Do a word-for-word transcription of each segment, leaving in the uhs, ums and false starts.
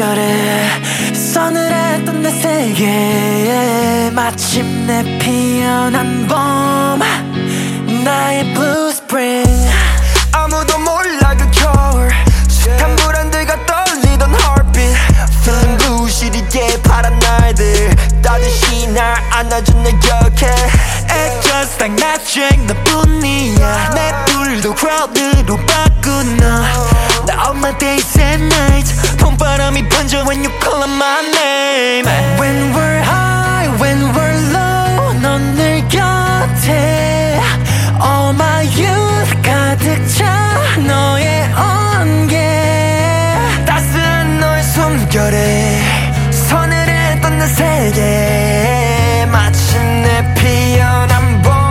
숨결에 서늘했던 내 세계에 마침내 피어난 봄, 나의 blue spring. 아무도 몰라 그 겨울 숱한 불안들과 떨리던 heartbeat Feeling blue 시리게 파란 날들 따뜻이 날 안아준 내 곁에 It's just like magic 너뿐이야. 내 불도 crowd로 바꾼 너. 나 all my days and nights 봄바람이 번져 when you call out my name. When we're high, when we're low 넌 늘 곁에. All my youth 가득 차 너의 온기. 따스한 너의 숨결에 서늘했던 내 세계 마침내 피어난 봄,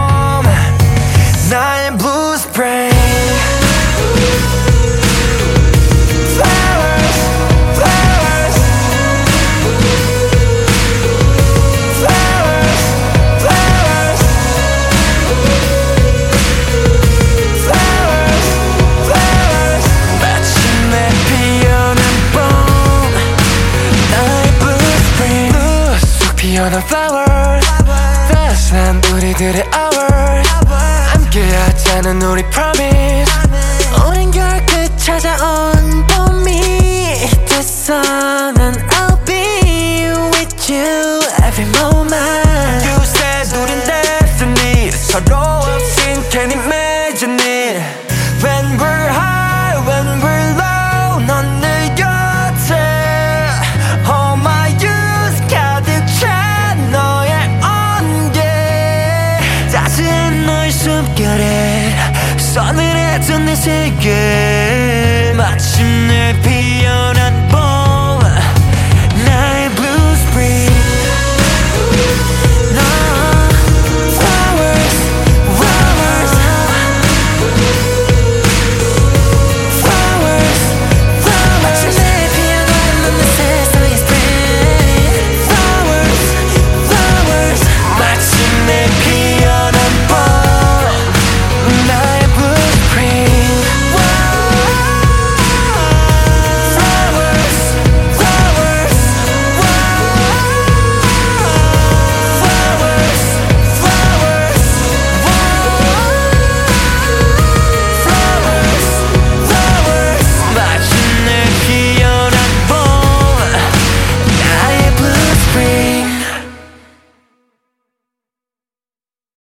나의 blue spring. Flowers, flowers, flowers, flowers, flowers, flowers. 마침내 피어난 봄, 나의 blue spring. blue, 쑥 피어난 flowers, 따스한 우리들의 hours, 함께하자는 우리 promise. 오랜 겨울끝 찾아온 봄이 됐어. 난 I'll be with you every moment. You said 우린 destiny 서로 없인 can't imagine it. When we're high, when we're low 넌 늘 곁에. All my youth 가득 차 너의 온기. 따스한 너의 숨결에 서늘했던 내 세계